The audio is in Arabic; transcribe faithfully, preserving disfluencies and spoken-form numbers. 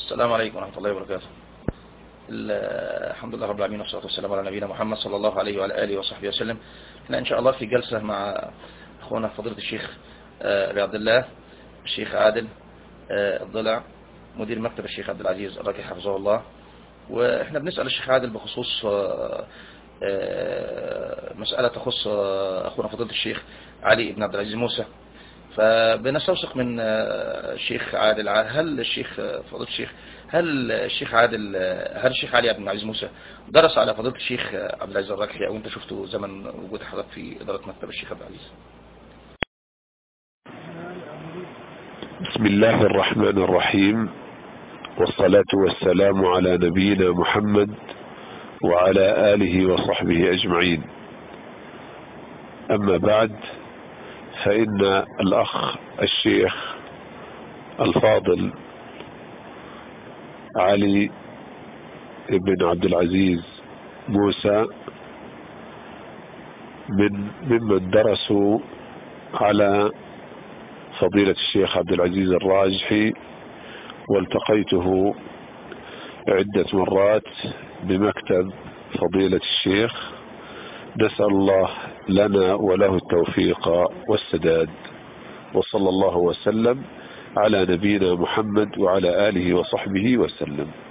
السلام عليكم ورحمة الله وبركاته. الحمد لله رب العالمين، والصلاة والسلام على نبينا محمد صلى الله عليه وعلى آله وصحبه وسلم. احنا إن شاء الله في جلسة مع أخونا فضيلة الشيخ أبي عبد الله الشيخ عادل الضلع، مدير مكتب الشيخ عبد العزيز الراكي حفظه الله. وإحنا بنسأل الشيخ عادل بخصوص مسألة تخص أخونا فضيلة الشيخ علي بن عبد العزيز موسى. فبنستوثق من الشيخ عادل، هل الشيخ فضيلة الشيخ هل الشيخ عادل هل الشيخ علي بن عزيز موسى درس على فضيلة الشيخ عبد العزيز الراكي، او انت شفته زمن وجود حضرتك في إدارة مكتب الشيخ عبد العزيز؟ بسم الله الرحمن الرحيم، والصلاة والسلام على نبينا محمد وعلى آله وصحبه أجمعين. أما بعد، فإن الأخ الشيخ الفاضل علي بن عبد العزيز موسى من ممن درسوا على فضيلة الشيخ عبد العزيز الراجحي، والتقيته عدة مرات بمكتب فضيلة الشيخ. نسأل الله لنا وله التوفيق والسداد، وصلى الله وسلم على نبينا محمد وعلى آله وصحبه وسلم.